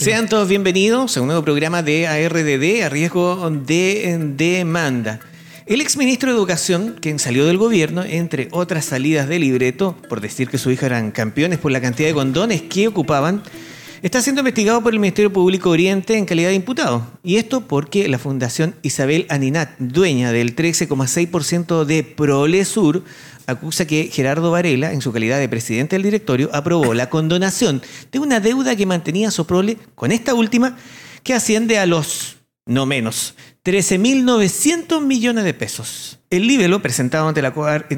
Sean todos bienvenidos a un nuevo programa de ARDD, a riesgo de demanda. El exministro de Educación, quien salió del gobierno, entre otras salidas de libreto, por decir que su hija eran campeones por la cantidad de condones que ocupaban, está siendo investigado por el Ministerio Público Oriente en calidad de imputado. Y esto porque la Fundación Isabel Aninat, dueña del 13,6% de Prolesur, acusa que Gerardo Varela, en su calidad de presidente del directorio, aprobó la condonación de una deuda que mantenía Soprole con esta última, que asciende a los, no menos, 13.900 millones de pesos. El libelo, presentado ante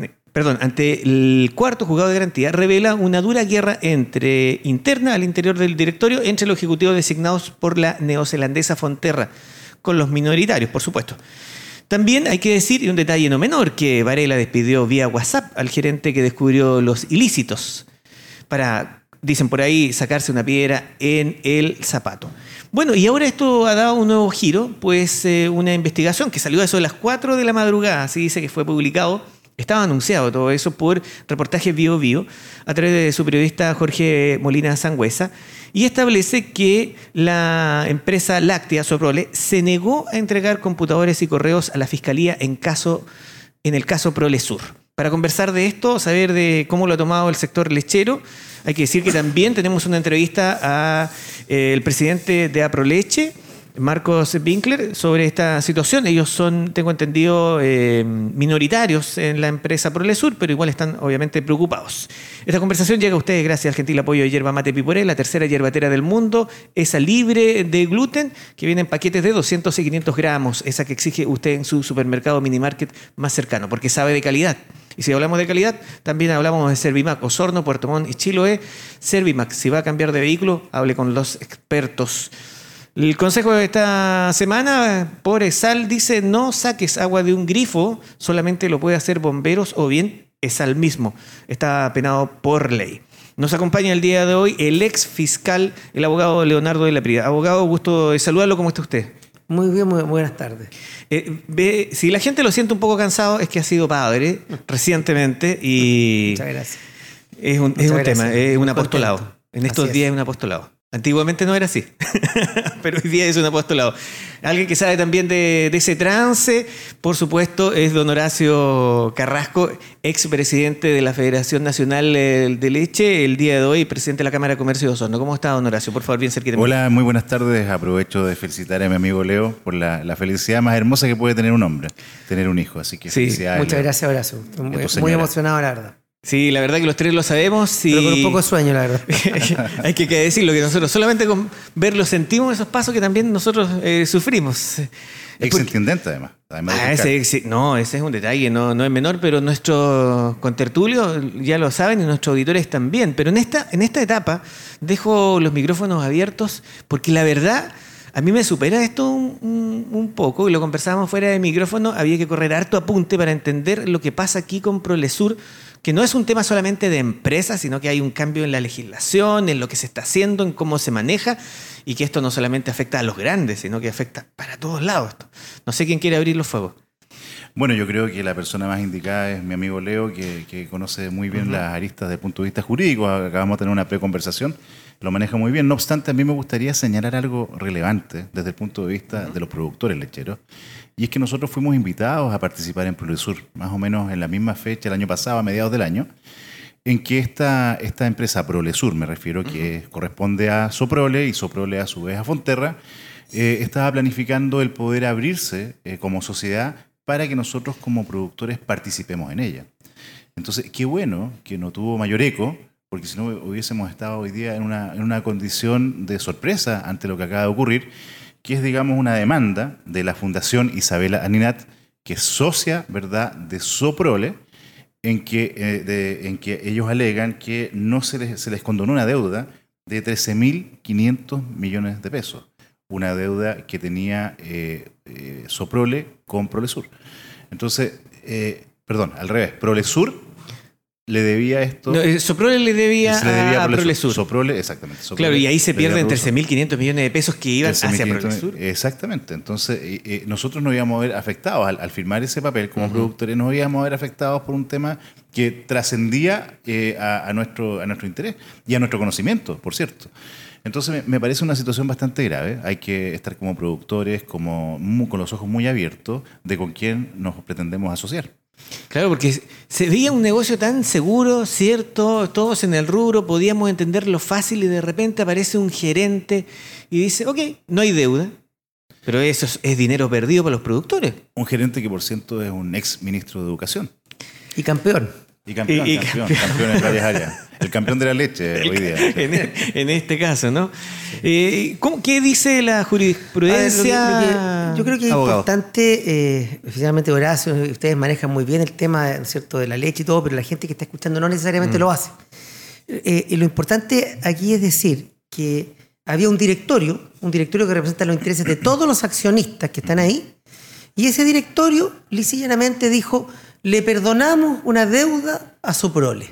el cuarto juzgado de garantía, revela una dura guerra interna al interior del directorio entre los ejecutivos designados por la neozelandesa Fonterra, con los minoritarios, por supuesto. También hay que decir, y un detalle no menor, que Varela despidió vía WhatsApp al gerente que descubrió los ilícitos para, dicen por ahí, sacarse una piedra en el zapato. Bueno, y ahora esto ha dado un nuevo giro, pues una investigación que salió a eso de las 4 de la madrugada, así dice que fue publicado. Estaba anunciado todo eso por reportajes Bio Bio a través de su periodista Jorge Molina Sangüesa, y establece que la empresa láctea Soprole se negó a entregar computadores y correos a la Fiscalía en el caso Prolesur. Para conversar de esto, saber de cómo lo ha tomado el sector lechero, hay que decir que también tenemos una entrevista al presidente de Aproleche, Marcos Winkler, sobre esta situación. Ellos son, tengo entendido, minoritarios en la empresa Prolesur, pero igual están obviamente preocupados. Esta conversación llega a ustedes gracias al gentil apoyo de Yerba Mate Piporé, la tercera yerbatera del mundo, esa libre de gluten, que viene en paquetes de 200 y 500 gramos, esa que exige usted en su supermercado minimarket más cercano, porque sabe de calidad. Y si hablamos de calidad, también hablamos de Servimac, Osorno, Puerto Montt y Chiloé. Servimac, si va a cambiar de vehículo, hable con los expertos. El consejo de esta semana, por ESAL, dice: no saques agua de un grifo, solamente lo puede hacer bomberos o bien ESAL mismo. Está penado por ley. Nos acompaña el día de hoy el ex fiscal, el abogado Leonardo de la Prida. Abogado, gusto de saludarlo. ¿Cómo está usted? Muy bien, muy buenas tardes. Si la gente lo siente un poco cansado, es que ha sido padre recientemente y... Muchas gracias. Es un tema, es un apostolado. En estos días es un apostolado. Antiguamente no era así, pero hoy día es un apostolado. Alguien que sabe también de ese trance, por supuesto, es don Horacio Carrasco, expresidente de la Federación Nacional de Leche, el día de hoy presidente de la Cámara de Comercio de Osorno. ¿Cómo está, don Horacio? Por favor, bien cerquita. Hola, muy buenas tardes. Aprovecho de felicitar a mi amigo Leo por la felicidad más hermosa que puede tener un hombre, tener un hijo. Así que sí, felicidades. Muchas gracias, Horacio. Muy emocionado, la verdad. Sí, la verdad que los tres lo sabemos. Pero con un poco de sueño, la verdad. Hay que decirlo, que nosotros solamente con verlo sentimos esos pasos que también nosotros sufrimos. Exintendente, además. Ese es un detalle, no es menor, pero nuestros contertulios ya lo saben y nuestros auditores también. Pero en esta etapa dejo los micrófonos abiertos porque la verdad... A mí me supera esto un poco, y lo conversábamos fuera de micrófono. Había que correr harto apunte para entender lo que pasa aquí con Prolesur, que no es un tema solamente de empresas, sino que hay un cambio en la legislación, en lo que se está haciendo, en cómo se maneja, y que esto no solamente afecta a los grandes, sino que afecta para todos lados. No sé quién quiere abrir los fuegos. Bueno, yo creo que la persona más indicada es mi amigo Leo, que conoce muy bien las aristas desde el punto de vista jurídico. Acabamos de tener una preconversación, lo maneja muy bien. No obstante, a mí me gustaría señalar algo relevante desde el punto de vista de los productores lecheros, y es que nosotros fuimos invitados a participar en Prolesur, más o menos en la misma fecha, el año pasado, a mediados del año, en que esta empresa Prolesur, me refiero, que corresponde a Soprole y Soprole a su vez a Fonterra, estaba planificando el poder abrirse como sociedad para que nosotros como productores participemos en ella. Entonces, qué bueno que no tuvo mayor eco, porque si no hubiésemos estado hoy día en una condición de sorpresa ante lo que acaba de ocurrir, que es, digamos, una demanda de la Fundación Isabel Aninat, que es socia, ¿verdad?, de Soprole, en que ellos alegan que no se les condonó una deuda de 13.500 millones de pesos. Una deuda que tenía Soprole con Prolesur. Entonces, al revés, Prolesur le debía esto. No, Soprole le debía a Prolesur. Soprole, exactamente. Soprole claro, y ahí se pierden Prolesur. 13.500 millones de pesos que iban hacia 13.500, Prolesur. Exactamente. Entonces, nosotros nos íbamos a ver afectados al firmar ese papel como productores, nos íbamos a ver afectados por un tema que trascendía a nuestro interés y a nuestro conocimiento, por cierto. Entonces, me parece una situación bastante grave. Hay que estar como productores con los ojos muy abiertos de con quién nos pretendemos asociar. Claro, porque se veía un negocio tan seguro, ¿cierto? Todos en el rubro podíamos entenderlo fácil y de repente aparece un gerente y dice, ok, no hay deuda, pero eso es dinero perdido para los productores. Un gerente que, por cierto, es un ex ministro de Educación. Y campeón. Y campeón en varias áreas. El campeón de la leche hoy día. en este caso, ¿no? ¿Qué dice la jurisprudencia? Yo creo que es abogado? importante, especialmente Horacio, ustedes manejan muy bien el tema, ¿cierto?, de la leche y todo, pero la gente que está escuchando no necesariamente lo hace. Y lo importante aquí es decir que había un directorio que representa los intereses de todos los accionistas que están ahí, y ese directorio lisa y llanamente dijo, le perdonamos una deuda a Soprole.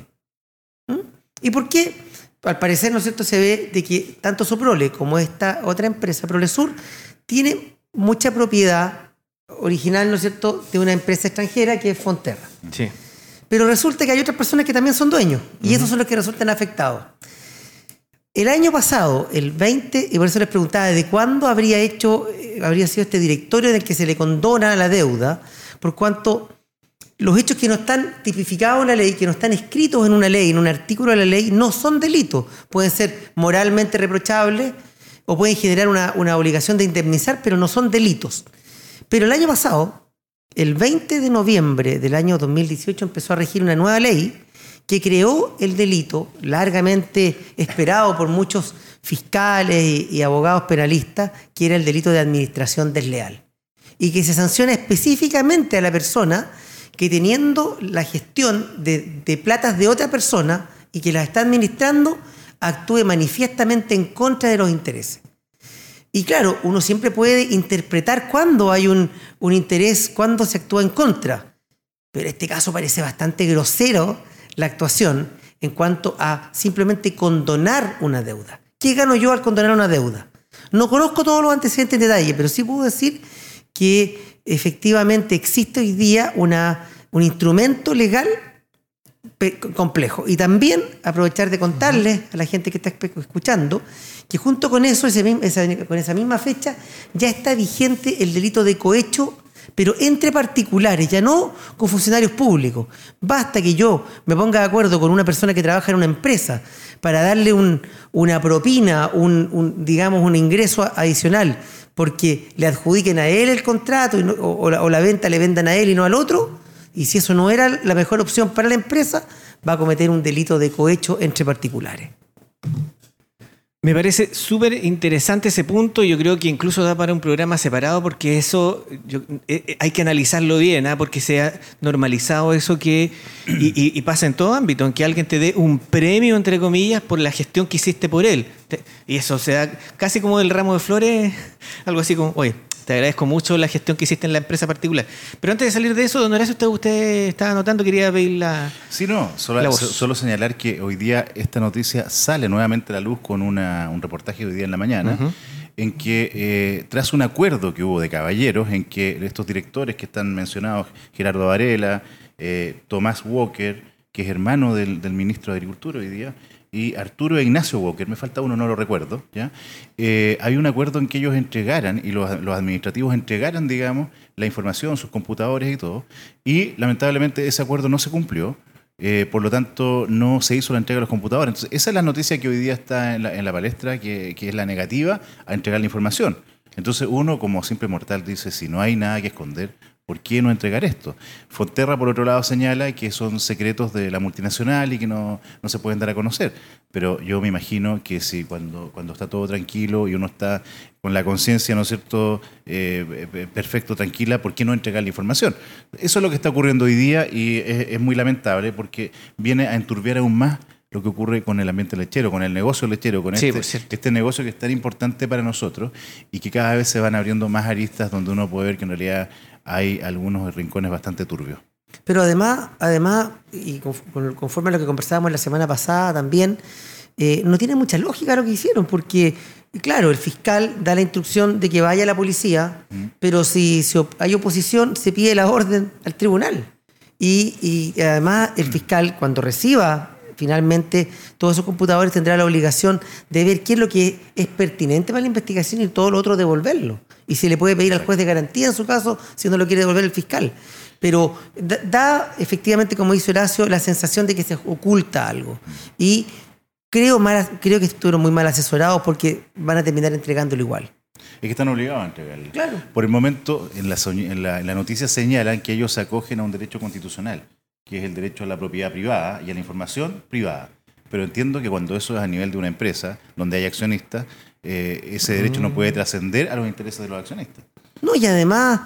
¿Y por qué? Al parecer, ¿no es cierto?, se ve de que tanto Soprole como esta otra empresa, Prolesur, tiene mucha propiedad original, ¿no es cierto?, de una empresa extranjera que es Fonterra. Sí. Pero resulta que hay otras personas que también son dueños, y esos son los que resultan afectados. El año pasado, el 20, y por eso les preguntaba de cuándo habría sido este directorio en el que se le condona la deuda, por cuanto los hechos que no están tipificados en la ley, que no están escritos en una ley, en un artículo de la ley, no son delitos. Pueden ser moralmente reprochables o pueden generar una obligación de indemnizar, pero no son delitos. Pero el año pasado, el 20 de noviembre del año 2018, empezó a regir una nueva ley que creó el delito largamente esperado por muchos fiscales y abogados penalistas, que era el delito de administración desleal. Y que se sanciona específicamente a la persona que teniendo la gestión de platas de otra persona y que las está administrando, actúe manifiestamente en contra de los intereses. Y claro, uno siempre puede interpretar cuándo hay un interés, cuándo se actúa en contra. Pero en este caso parece bastante grosero la actuación en cuanto a simplemente condonar una deuda. ¿Qué gano yo al condonar una deuda? No conozco todos los antecedentes en detalle, pero sí puedo decir que efectivamente existe hoy día un instrumento legal complejo. Y también aprovechar de contarles a la gente que está escuchando que junto con eso, con esa misma fecha, ya está vigente el delito de cohecho, pero entre particulares, ya no con funcionarios públicos. Basta que yo me ponga de acuerdo con una persona que trabaja en una empresa para darle una propina, digamos, un ingreso adicional, porque le adjudiquen a él el contrato o la venta le vendan a él y no al otro, y si eso no era la mejor opción para la empresa, va a cometer un delito de cohecho entre particulares. Me parece súper interesante ese punto. Yo creo que incluso da para un programa separado porque eso hay que analizarlo bien, porque se ha normalizado eso y pasa en todo ámbito, en que alguien te dé un premio, entre comillas, por la gestión que hiciste por él. Y eso se da casi como el ramo de flores, algo así como, oye, te agradezco mucho la gestión que hiciste en la empresa particular. Pero antes de salir de eso, don Horacio, usted estaba anotando, quería pedir la... Sí, no, solo señalar que hoy día esta noticia sale nuevamente a la luz con un reportaje hoy día en la mañana, en que tras un acuerdo que hubo de caballeros, en que estos directores que están mencionados, Gerardo Varela, Tomás Walker, que es hermano del ministro de Agricultura hoy día, y Arturo e Ignacio Walker, me falta uno, no lo recuerdo, ¿ya? Hay un acuerdo en que ellos entregaran, y los administrativos entregaran, digamos, la información, sus computadores y todo, y lamentablemente ese acuerdo no se cumplió, por lo tanto no se hizo la entrega de los computadores. Entonces, esa es la noticia que hoy día está en la palestra, que es la negativa a entregar la información. Entonces uno, como simple mortal, dice, si no hay nada que esconder, ¿por qué no entregar esto? Fonterra, por otro lado, señala que son secretos de la multinacional y que no se pueden dar a conocer. Pero yo me imagino que si cuando está todo tranquilo y uno está con la conciencia, ¿no es cierto?, perfecto, tranquila, ¿por qué no entregar la información? Eso es lo que está ocurriendo hoy día y es muy lamentable porque viene a enturbiar aún más lo que ocurre con el ambiente lechero, con el negocio lechero, con este negocio que es tan importante para nosotros y que cada vez se van abriendo más aristas donde uno puede ver que en realidad hay algunos rincones bastante turbios. Pero además y conforme a lo que conversábamos la semana pasada también, no tiene mucha lógica lo que hicieron, porque, claro, el fiscal da la instrucción de que vaya a la policía, pero si hay oposición, se pide la orden al tribunal. Y además el fiscal, cuando reciba finalmente todos esos computadores, tendrá la obligación de ver qué es lo que es pertinente para la investigación y todo lo otro devolverlo. Y se le puede pedir al juez de garantía en su caso si no lo quiere devolver el fiscal. Pero da efectivamente, como dice Horacio, la sensación de que se oculta algo. Y creo que estuvieron muy mal asesorados porque van a terminar entregándolo igual. Es que están obligados a entregarlo. Claro. Por el momento, en la noticia señalan que ellos se acogen a un derecho constitucional, que es el derecho a la propiedad privada y a la información privada. Pero entiendo que cuando eso es a nivel de una empresa, donde hay accionistas, ese derecho no puede trascender a los intereses de los accionistas. No, y además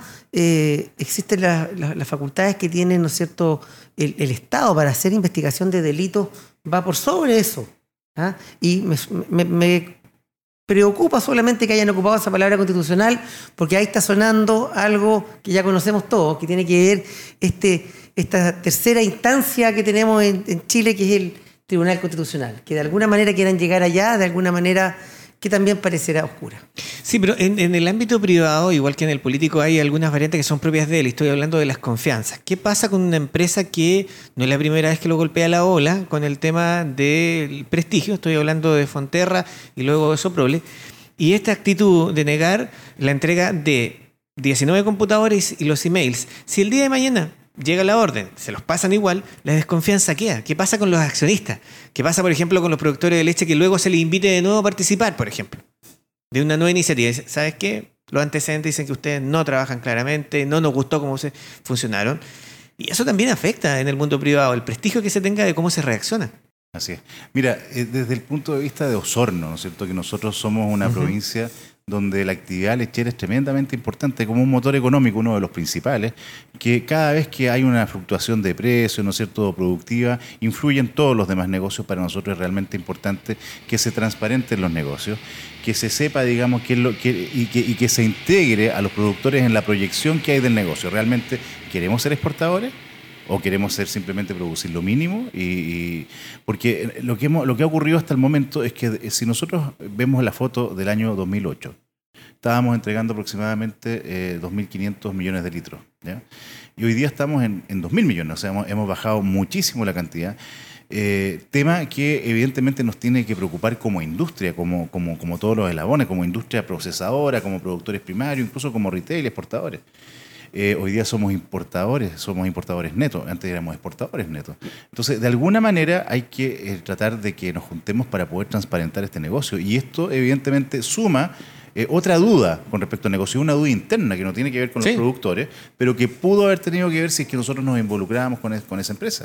existen las facultades que tiene, ¿no es cierto?, el Estado para hacer investigación de delitos, va por sobre eso. ¿Ah? Y me preocupa solamente que hayan ocupado esa palabra constitucional, porque ahí está sonando algo que ya conocemos todos, que tiene que ver esta tercera instancia que tenemos en Chile, que es el Tribunal Constitucional, que de alguna manera quieran llegar allá, de alguna manera que también parecerá oscura. Sí, pero en el ámbito privado, igual que en el político, hay algunas variantes que son propias de él. Estoy hablando de las confianzas. ¿Qué pasa con una empresa que no es la primera vez que lo golpea la ola con el tema del prestigio? Estoy hablando de Fonterra y luego de Soprole. Y esta actitud de negar la entrega de 19 computadores y los emails. Si el día de mañana llega la orden, se los pasan igual, la desconfianza queda. ¿Qué pasa con los accionistas? ¿Qué pasa, por ejemplo, con los productores de leche que luego se les invite de nuevo a participar, por ejemplo, de una nueva iniciativa? ¿Sabes qué? Los antecedentes dicen que ustedes no trabajan claramente, no nos gustó cómo se funcionaron. Y eso también afecta en el mundo privado, el prestigio que se tenga de cómo se reacciona. Así es. Mira, desde el punto de vista de Osorno, ¿no es cierto?, que nosotros somos una provincia donde la actividad lechera es tremendamente importante, como un motor económico, uno de los principales, que cada vez que hay una fluctuación de precio, ¿no es cierto?, productiva, influye en todos los demás negocios. Para nosotros es realmente importante que se transparenten los negocios, que se sepa, digamos, qué es lo que, y que se integre a los productores en la proyección que hay del negocio. ¿Realmente queremos ser exportadores? ¿O queremos simplemente producir lo mínimo? Porque lo que ha ocurrido hasta el momento es que si nosotros vemos la foto del año 2008, estábamos entregando aproximadamente 2.500 millones de litros, ¿ya? Y hoy día estamos en 2.000 millones, o sea, hemos bajado muchísimo la cantidad. Tema que evidentemente nos tiene que preocupar como industria, como todos los eslabones, como industria procesadora, como productores primarios, incluso como retail, exportadores. Hoy día somos importadores netos, antes éramos exportadores netos. Entonces, de alguna manera hay que tratar de que nos juntemos para poder transparentar este negocio. Y esto evidentemente suma otra duda con respecto al negocio, una duda interna que no tiene que ver con los productores, pero que pudo haber tenido que ver si es que nosotros nos involucrábamos con esa empresa.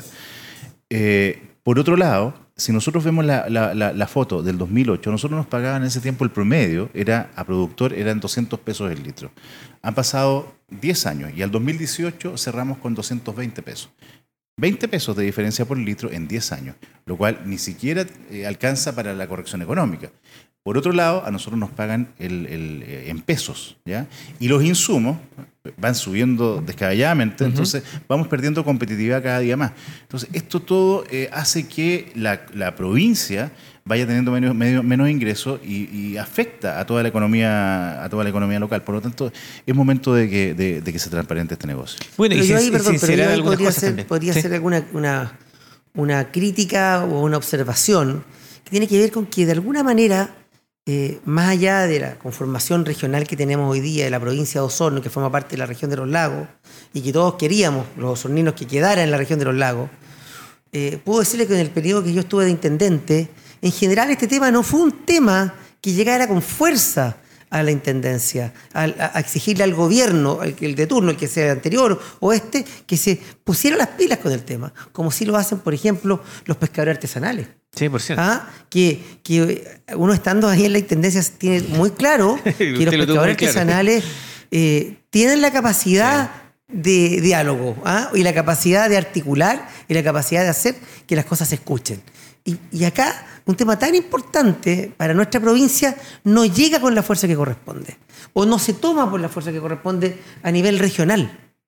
Por otro lado, si nosotros vemos la foto del 2008, nosotros nos pagaban en ese tiempo el promedio, a productor eran 200 pesos el litro. Han pasado 10 años y al 2018 cerramos con 220 pesos. 20 pesos de diferencia por litro en 10 años, lo cual ni siquiera alcanza para la corrección económica. Por otro lado, a nosotros nos pagan en pesos, ¿ya? Y los insumos van subiendo descabelladamente, entonces vamos perdiendo competitividad cada día más. Entonces, esto todo hace que la provincia vaya teniendo menos ingresos y afecta a toda la economía local. Por lo tanto, es momento de que se transparente este negocio. Bueno, pero yo ahí podría ser alguna una crítica o una observación que tiene que ver con que de alguna manera, más allá de la conformación regional que tenemos hoy día de la provincia de Osorno, que forma parte de la región de los lagos, y que todos queríamos, los osorninos, que quedara en la región de los lagos, puedo decirle que en el periodo que yo estuve de intendente, en general este tema no fue un tema que llegara con fuerza a la intendencia, a exigirle al gobierno, el de turno, el que sea anterior o que se pusiera las pilas con el tema, como sí lo hacen, por ejemplo, los pescadores artesanales. Sí, por cierto. Que uno estando ahí en la intendencia tiene muy claro que los pescadores artesanales tienen la capacidad de diálogo, y la capacidad de articular y la capacidad de hacer que las cosas se escuchen. Y acá, un tema tan importante para nuestra provincia no llega con la fuerza que corresponde, o no se toma por la fuerza que corresponde a nivel regional.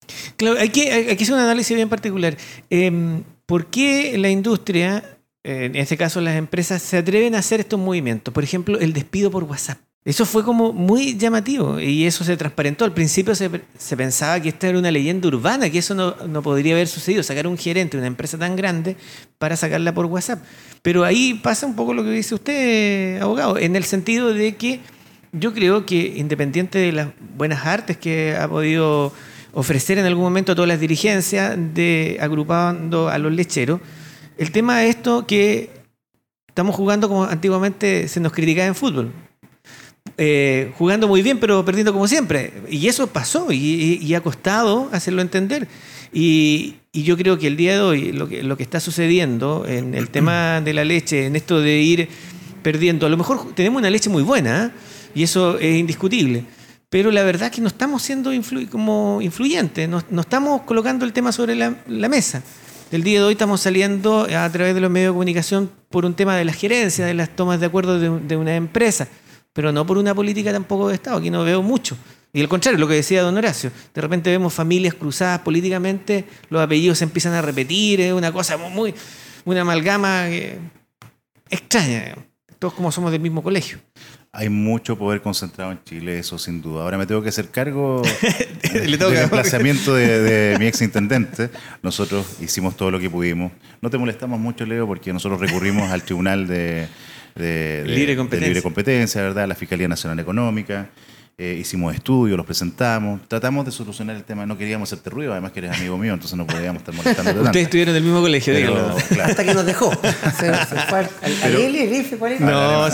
Claro, hay que hacer un análisis bien particular. ¿Por qué la industria, en este caso las empresas, se atreven a hacer estos movimientos? Por ejemplo, el despido por WhatsApp. Eso fue como muy llamativo y eso se transparentó. Al principio se pensaba que esta era una leyenda urbana, que eso no podría haber sucedido, sacar a un gerente de una empresa tan grande para sacarla por WhatsApp. Pero ahí pasa un poco lo que dice usted, abogado, en el sentido de que yo creo que independiente de las buenas artes que ha podido ofrecer en algún momento a todas las dirigencias agrupando a los lecheros, el tema es esto que estamos jugando como antiguamente se nos criticaba en fútbol. Jugando muy bien pero perdiendo como siempre, y eso pasó y ha costado hacerlo entender y yo creo que el día de hoy lo que está sucediendo en el tema de la leche, en esto de ir perdiendo, a lo mejor tenemos una leche muy buena, ¿eh? Y eso es indiscutible, pero la verdad es que no estamos siendo como influyentes, no estamos colocando el tema sobre la mesa. El día de hoy estamos saliendo a través de los medios de comunicación por un tema de las gerencias, de las tomas de acuerdo de una empresa, pero no por una política tampoco de Estado. Aquí no veo mucho. Y al contrario, lo que decía don Horacio, de repente vemos familias cruzadas políticamente, los apellidos se empiezan a repetir, es una cosa una amalgama extraña. Todos como somos del mismo colegio. Hay mucho poder concentrado en Chile, eso sin duda. Ahora me tengo que hacer cargo Le del desplazamiento de mi exintendente. Nosotros hicimos todo lo que pudimos. No te molestamos mucho, Leo, porque nosotros recurrimos al Tribunal de Libre Competencia, ¿verdad? La Fiscalía Nacional Económica. Hicimos estudios, los presentamos, tratamos de solucionar el tema, no queríamos hacerte ruido, además que eres amigo mío, entonces no podíamos estar molestando tanto. Ustedes estuvieron en el mismo colegio, Pero, claro. Hasta que nos dejó. Se fue al IFE, ¿cuál era?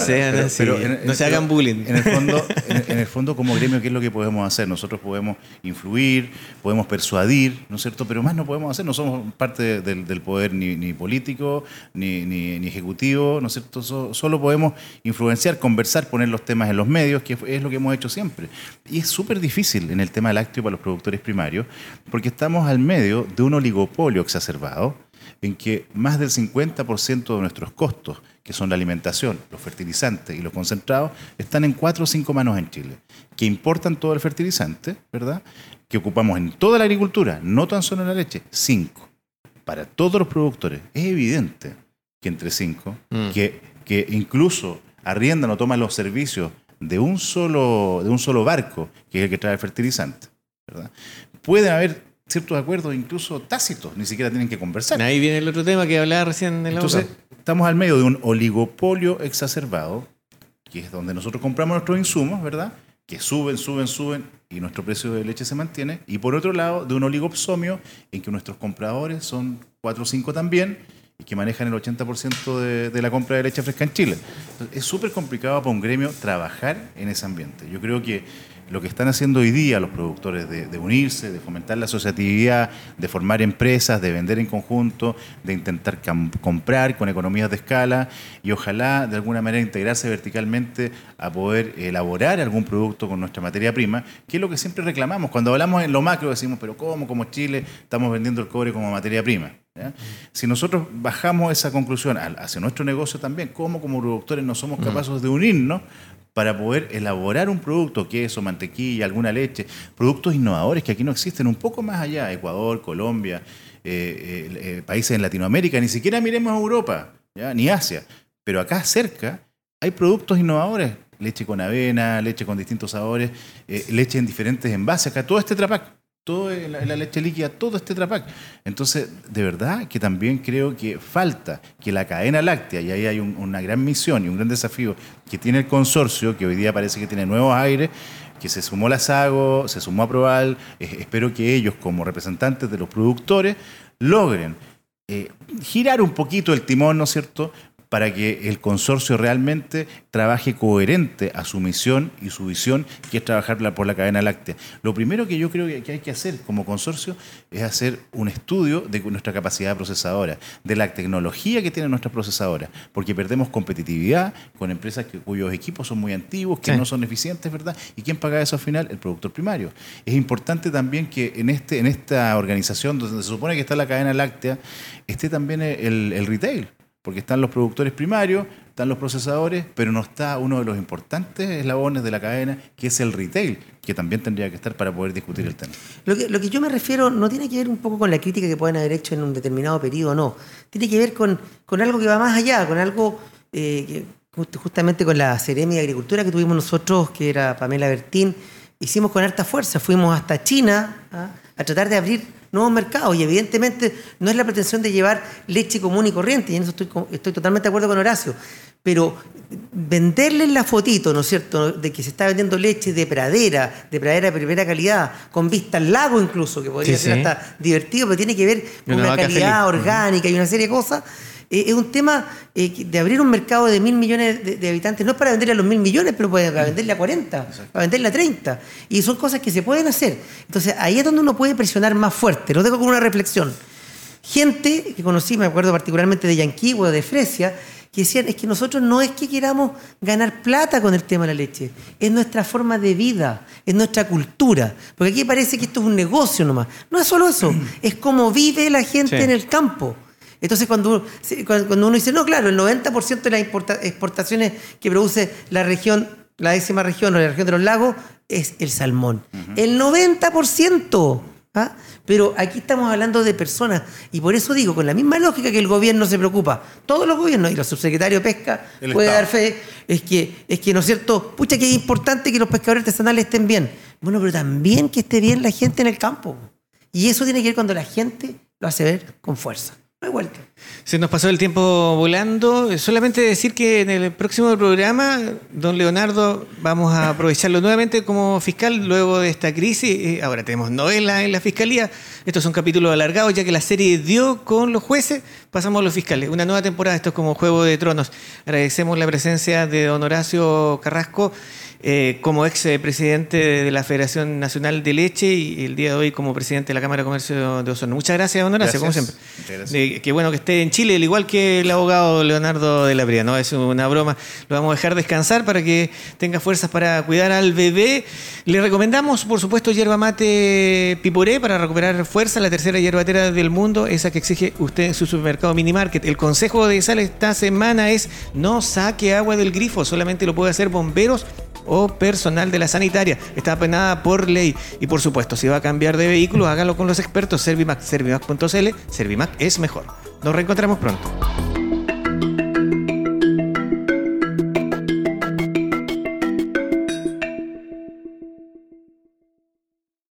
No se hagan bullying. En el fondo, como gremio, ¿qué es lo que podemos hacer? Nosotros podemos influir, podemos persuadir, ¿no es cierto? Pero más no podemos hacer, no somos parte del poder ni político, ni ejecutivo, ¿no es cierto? Solo podemos influenciar, conversar, poner los temas en los medios, que es lo que hemos hecho siempre. Y es súper difícil en el tema lácteo para los productores primarios porque estamos al medio de un oligopolio exacerbado en que más del 50% de nuestros costos, que son la alimentación, los fertilizantes y los concentrados, están en 4 o 5 manos en Chile, que importan todo el fertilizante, ¿verdad? Que ocupamos en toda la agricultura, no tan solo en la leche, 5. Para todos los productores es evidente que entre 5, que incluso arriendan o toman los servicios de un solo barco, que es el que trae el fertilizante, ¿verdad? Pueden haber ciertos acuerdos, incluso tácitos, ni siquiera tienen que conversar. Ahí viene el otro tema que hablaba recién en el Entonces, estamos al medio de un oligopolio exacerbado, que es donde nosotros compramos nuestros insumos, ¿verdad? Que suben, y nuestro precio de leche se mantiene. Y por otro lado, de un oligopsomio, en que nuestros compradores son 4 o 5 también, y que manejan el 80% de la compra de leche fresca en Chile. Entonces, es súper complicado para un gremio trabajar en ese ambiente. Yo creo que lo que están haciendo hoy día los productores de unirse, de fomentar la asociatividad, de formar empresas, de vender en conjunto, de intentar comprar con economías de escala y ojalá de alguna manera integrarse verticalmente a poder elaborar algún producto con nuestra materia prima, que es lo que siempre reclamamos. Cuando hablamos en lo macro decimos, pero ¿cómo como Chile estamos vendiendo el cobre como materia prima? ¿Ya? Si nosotros bajamos esa conclusión hacia nuestro negocio también, ¿cómo como productores no somos capaces de unirnos para poder elaborar un producto, queso, mantequilla, alguna leche, productos innovadores que aquí no existen, un poco más allá, Ecuador, Colombia, países en Latinoamérica, ni siquiera miremos a Europa, ¿ya? Ni Asia, pero acá cerca hay productos innovadores, leche con avena, leche con distintos sabores, leche en diferentes envases, acá todo este Tetra Pak. Todo la leche líquida, todo este Tetra Pak. Entonces, de verdad que también creo que falta que la cadena láctea, y ahí hay una gran misión y un gran desafío que tiene el consorcio, que hoy día parece que tiene nuevos aires, que se sumó la SAGO, se sumó a Proval, espero que ellos como representantes de los productores logren girar un poquito el timón, ¿no es cierto?, para que el consorcio realmente trabaje coherente a su misión y su visión, que es trabajar por la cadena láctea. Lo primero que yo creo que hay que hacer como consorcio es hacer un estudio de nuestra capacidad procesadora, de la tecnología que tienen nuestras procesadoras, porque perdemos competitividad con empresas cuyos equipos son muy antiguos, que no son eficientes, ¿verdad? ¿Y quién paga eso al final? El productor primario. Es importante también que en esta organización donde se supone que está la cadena láctea, esté también el retail, porque están los productores primarios, están los procesadores, pero no está uno de los importantes eslabones de la cadena, que es el retail, que también tendría que estar para poder discutir el tema. Lo que yo me refiero no tiene que ver un poco con la crítica que pueden haber hecho en un determinado periodo, no. Tiene que ver con algo que va más allá, con algo que justamente con la Seremi de Agricultura que tuvimos nosotros, que era Pamela Bertín, hicimos con harta fuerza, fuimos hasta China a tratar de abrir nuevos mercados y evidentemente no es la pretensión de llevar leche común y corriente, y en eso estoy totalmente de acuerdo con Horacio, pero venderles la fotito, ¿no es cierto?, de que se está vendiendo leche de pradera de primera calidad, con vista al lago incluso, que podría ser hasta divertido, pero tiene que ver con una calidad orgánica y una serie de cosas. Es un tema de abrir un mercado de 1.000 millones de habitantes, no es para venderle a los 1.000 millones, pero para venderle a 40, exacto, para venderle a 30. Y son cosas que se pueden hacer. Entonces, ahí es donde uno puede presionar más fuerte. Lo dejo como una reflexión. Gente que conocí, me acuerdo particularmente de Yanquihue o de Fresia, que decían, es que nosotros no es que queramos ganar plata con el tema de la leche, es nuestra forma de vida, es nuestra cultura. Porque aquí parece que esto es un negocio nomás. No es solo eso, es cómo vive la gente en el campo. Entonces, cuando uno dice, no, claro, el 90% de las exportaciones que produce la región, la 10ª región o la región de los lagos, es el salmón. El 90%. Pero aquí estamos hablando de personas. Y por eso digo, con la misma lógica que el gobierno se preocupa, todos los gobiernos, y los subsecretarios de Pesca puede dar fe, es que, ¿no es cierto? Pucha, que es importante que los pescadores artesanales estén bien. Bueno, pero también que esté bien la gente en el campo. Y eso tiene que ver cuando la gente lo hace ver con fuerza. No hay vuelta. Se nos pasó el tiempo volando. Solamente decir que en el próximo programa, don Leonardo, vamos a aprovecharlo nuevamente como fiscal luego de esta crisis. Ahora tenemos novela en la fiscalía. Estos son capítulos alargados, ya que la serie dio con los jueces, pasamos a los fiscales. Una nueva temporada, esto es como Juego de Tronos. Agradecemos la presencia de don Horacio Carrasco, como ex presidente de la Federación Nacional de Leche y el día de hoy como presidente de la Cámara de Comercio de Osorno. Muchas gracias, don Horacio, como siempre. Qué bueno que esté en Chile, al igual que el abogado Leonardo de la Bría, ¿no? Es una broma. Lo vamos a dejar descansar para que tenga fuerzas para cuidar al bebé. Le recomendamos, por supuesto, yerba mate Piporé para recuperar fuerza, la tercera yerbatera del mundo, esa que exige usted en su supermercado Minimarket. El consejo de sal esta semana es: no saque agua del grifo, solamente lo puede hacer bomberos o personal de la sanitaria. Está penada por ley. Y por supuesto, si va a cambiar de vehículo, hágalo con los expertos Servimac, servimac.cl. Servimac es mejor. Nos reencontramos pronto.